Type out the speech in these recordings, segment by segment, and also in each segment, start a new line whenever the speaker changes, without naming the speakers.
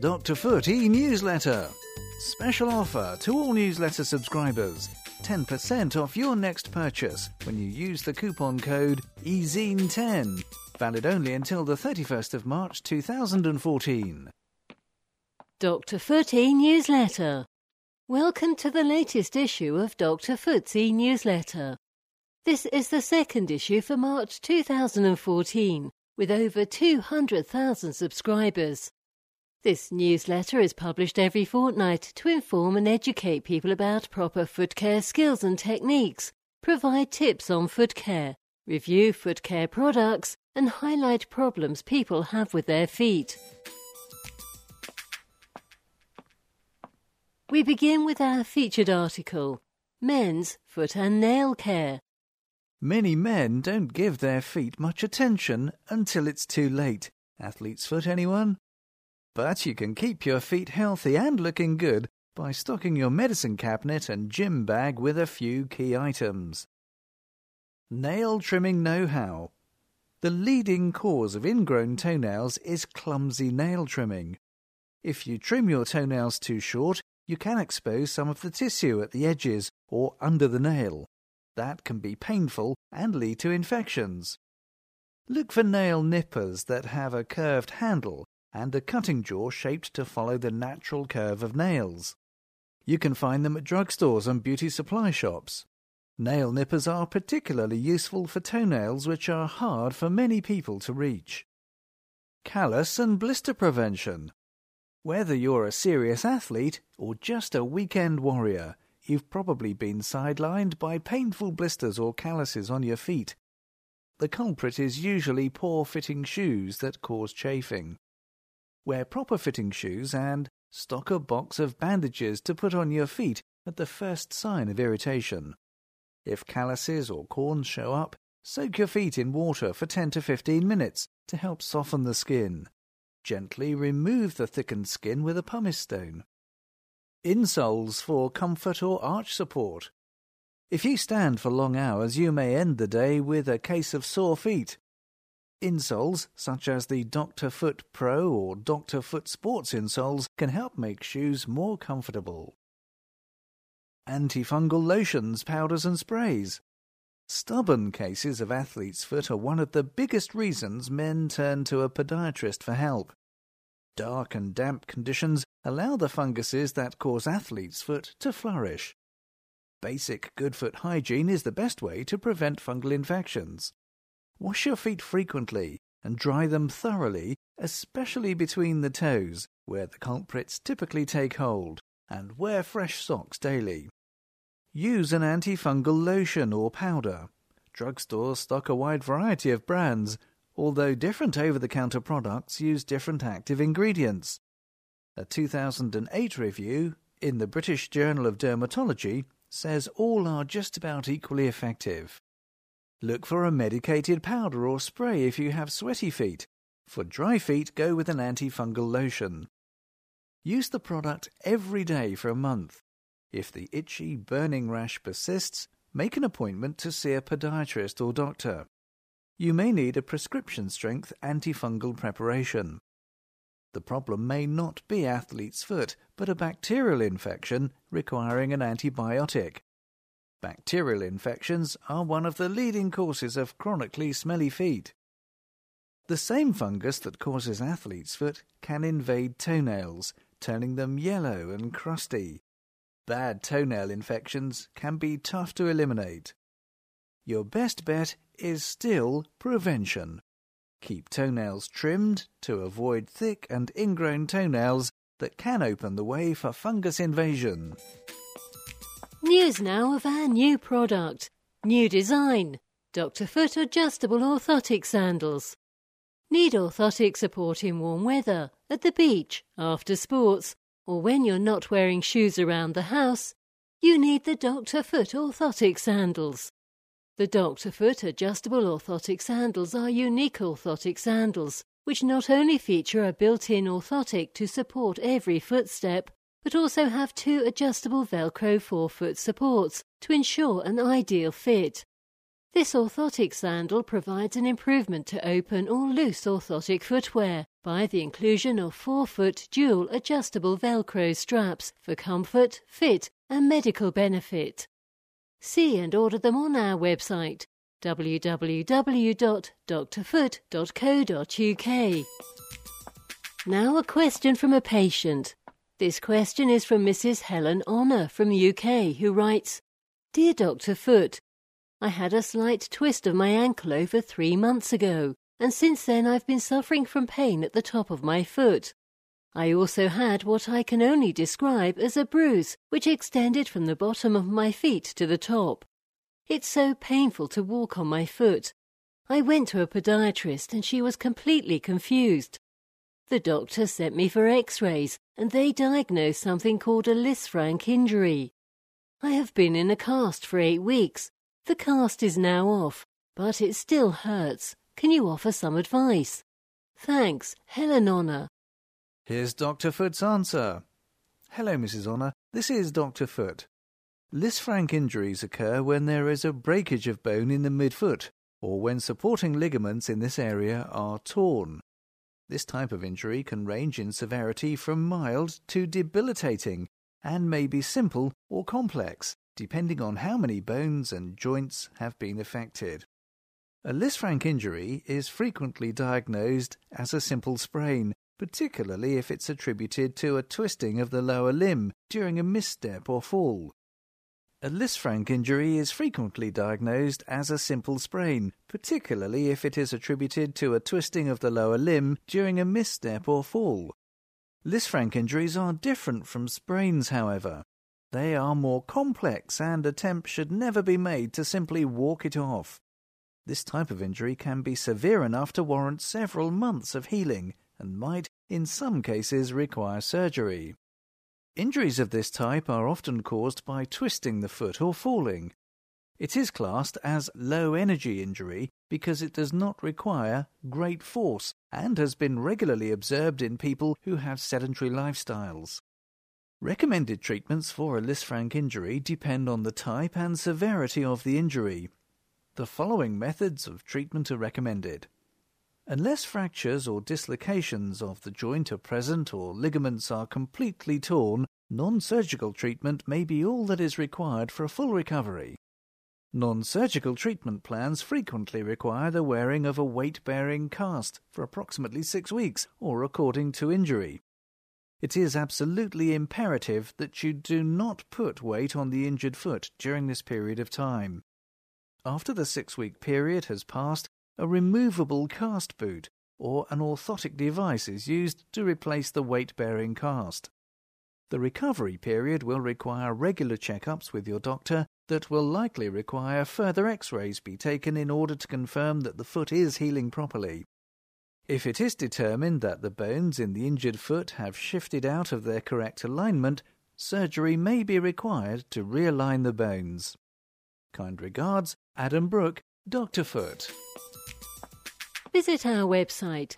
Dr. Foot e-newsletter. Special offer to all newsletter subscribers. 10% off your next purchase when you use the coupon code EZINE10. Valid only until the 31st of March 2014.
Dr. Foot e-newsletter. Welcome to the latest issue of Dr. Foot's e-newsletter. This is the second issue for March 2014, with over 200,000 subscribers. This newsletter is published every fortnight to inform and educate people about proper foot care skills and techniques, provide tips on foot care, review foot care products, and highlight problems people have with their feet. We begin with our featured article, Men's Foot and Nail Care.
Many men don't give their feet much attention until it's too late. Athlete's foot, anyone? But you can keep your feet healthy and looking good by stocking your medicine cabinet and gym bag with a few key items. Nail trimming know-how. The leading cause of ingrown toenails is clumsy nail trimming. If you trim your toenails too short, you can expose some of the tissue at the edges or under the nail. That can be painful and lead to infections. Look for nail nippers that have a curved handle and a cutting jaw shaped to follow the natural curve of nails. You can find them at drugstores and beauty supply shops. Nail nippers are particularly useful for toenails which are hard for many people to reach. Callus and blister prevention. Whether you're a serious athlete or just a weekend warrior, you've probably been sidelined by painful blisters or calluses on your feet. The culprit is usually poor-fitting shoes that cause chafing. Wear proper-fitting shoes and stock a box of bandages to put on your feet at the first sign of irritation. If calluses or corns show up, soak your feet in water for 10 to 15 minutes to help soften the skin. Gently remove the thickened skin with a pumice stone. Insoles for comfort or arch support. If you stand for long hours, you may end the day with a case of sore feet. Insoles, such as the Dr. Foot Pro or Dr. Foot Sports insoles, can help make shoes more comfortable. Antifungal lotions, powders and sprays. Stubborn cases of athlete's foot are one of the biggest reasons men turn to a podiatrist for help. Dark and damp conditions allow the funguses that cause athlete's foot to flourish. Basic good foot hygiene is the best way to prevent fungal infections. Wash your feet frequently and dry them thoroughly, especially between the toes, where the culprits typically take hold, and wear fresh socks daily. Use an antifungal lotion or powder. Drugstores stock a wide variety of brands, although different over-the-counter products use different active ingredients. A 2008 review in the British Journal of Dermatology says all are just about equally effective. Look for a medicated powder or spray if you have sweaty feet. For dry feet, go with an antifungal lotion. Use the product every day for a month. If the itchy, burning rash persists, make an appointment to see a podiatrist or doctor. You may need a prescription-strength antifungal preparation. The problem may not be athlete's foot, but a bacterial infection requiring an antibiotic. Bacterial infections are one of the leading causes of chronically smelly feet. The same fungus that causes athlete's foot can invade toenails, turning them yellow and crusty. Bad toenail infections can be tough to eliminate. Your best bet is still prevention. Keep toenails trimmed to avoid thick and ingrown toenails that can open the way for fungus invasion.
News now of our new product. New design. Dr. Foot Adjustable Orthotic Sandals. Need orthotic support in warm weather, at the beach, after sports, or when you're not wearing shoes around the house? You need the Dr. Foot Orthotic Sandals. The Dr. Foot Adjustable Orthotic Sandals are unique orthotic sandals, which not only feature a built-in orthotic to support every footstep, but also have 2 adjustable Velcro forefoot supports to ensure an ideal fit. This orthotic sandal provides an improvement to open or loose orthotic footwear by the inclusion of 4-foot dual adjustable Velcro straps for comfort, fit and medical benefit. See and order them on our website www.drfoot.co.uk. Now a question from a patient. This question is from Mrs. Helen Honor from UK, who writes, Dear Dr. Foot, I had a slight twist of my ankle over 3 months ago, and since then I've been suffering from pain at the top of my foot. I also had what I can only describe as a bruise, which extended from the bottom of my feet to the top. It's so painful to walk on my foot. I went to a podiatrist and she was completely confused. The doctor sent me for x-rays and they diagnosed something called a Lisfranc injury. I have been in a cast for 8 weeks. The cast is now off, but it still hurts. Can you offer some advice? Thanks, Helen Honor.
Here's Dr. Foot's answer. Hello, Mrs. Honor. This is Dr. Foot. Lisfranc injuries occur when there is a breakage of bone in the midfoot, or when supporting ligaments in this area are torn. This type of injury can range in severity from mild to debilitating, and may be simple or complex, depending on how many bones and joints have been affected. A Lisfranc injury is frequently diagnosed as a simple sprain, particularly if it's attributed to a twisting of the lower limb during a misstep or fall. A Lisfranc injury is frequently diagnosed as a simple sprain, particularly if it is attributed to a twisting of the lower limb during a misstep or fall. Lisfranc injuries are different from sprains, however. They are more complex and attempts should never be made to simply walk it off. This type of injury can be severe enough to warrant several months of healing and might, in some cases, require surgery. Injuries of this type are often caused by twisting the foot or falling. It is classed as low-energy injury because it does not require great force and has been regularly observed in people who have sedentary lifestyles. Recommended treatments for a Lisfranc injury depend on the type and severity of the injury. The following methods of treatment are recommended. Unless fractures or dislocations of the joint are present or ligaments are completely torn, non-surgical treatment may be all that is required for a full recovery. Non-surgical treatment plans frequently require the wearing of a weight-bearing cast for approximately 6 weeks or according to injury. It is absolutely imperative that you do not put weight on the injured foot during this period of time. After the 6-week period has passed, a removable cast boot or an orthotic device is used to replace the weight-bearing cast. The recovery period will require regular checkups with your doctor that will likely require further x-rays be taken in order to confirm that the foot is healing properly. If it is determined that the bones in the injured foot have shifted out of their correct alignment, surgery may be required to realign the bones. Kind regards, Adam Brooke, Dr. Foot.
Visit our website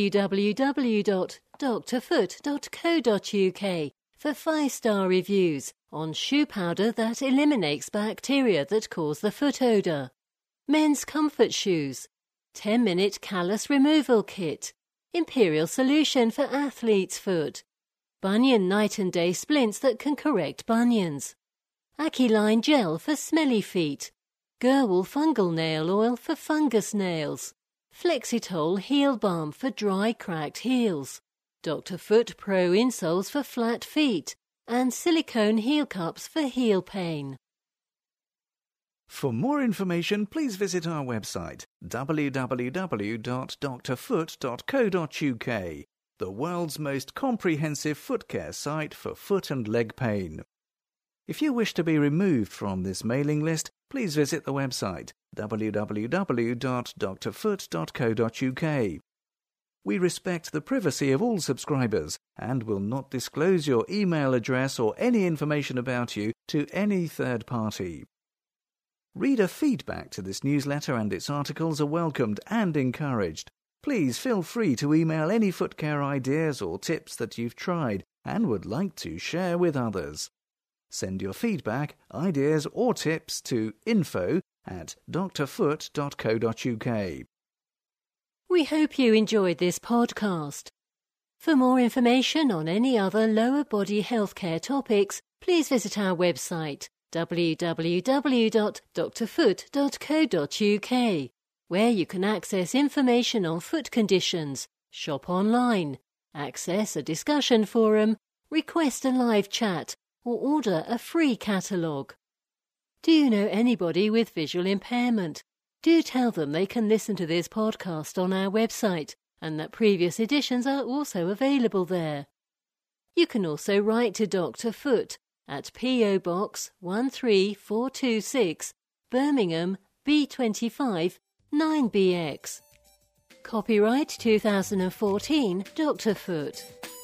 www.drfoot.co.uk for 5-star reviews on shoe powder that eliminates bacteria that cause the foot odour, men's comfort shoes, 10-minute callus removal kit, Imperial solution for athlete's foot, Bunion night and day splints that can correct bunions, Aquiline gel for smelly feet, Gerwal fungal nail oil for fungus nails, Flexitol heel balm for dry cracked heels, Dr. Foot Pro insoles for flat feet, and silicone heel cups for heel pain.
For more information, please visit our website www.drfoot.co.uk, the world's most comprehensive foot care site for foot and leg pain. If you wish to be removed from this mailing list, please visit the website www.drfoot.co.uk. We respect the privacy of all subscribers and will not disclose your email address or any information about you to any third party. Reader feedback to this newsletter and its articles are welcomed and encouraged. Please feel free to email any foot care ideas or tips that you've tried and would like to share with others. Send your feedback, ideas or tips to info@drfoot.co.uk.
We hope you enjoyed this podcast. For more information on any other lower body healthcare topics, please visit our website www.drfoot.co.uk, where you can access information on foot conditions, shop online, access a discussion forum, request a live chat, or order a free catalogue. Do you know anybody with visual impairment? Do tell them they can listen to this podcast on our website and that previous editions are also available there. You can also write to Dr. Foot at P.O. Box 13426, Birmingham, B25 9BX. Copyright 2014, Dr. Foot.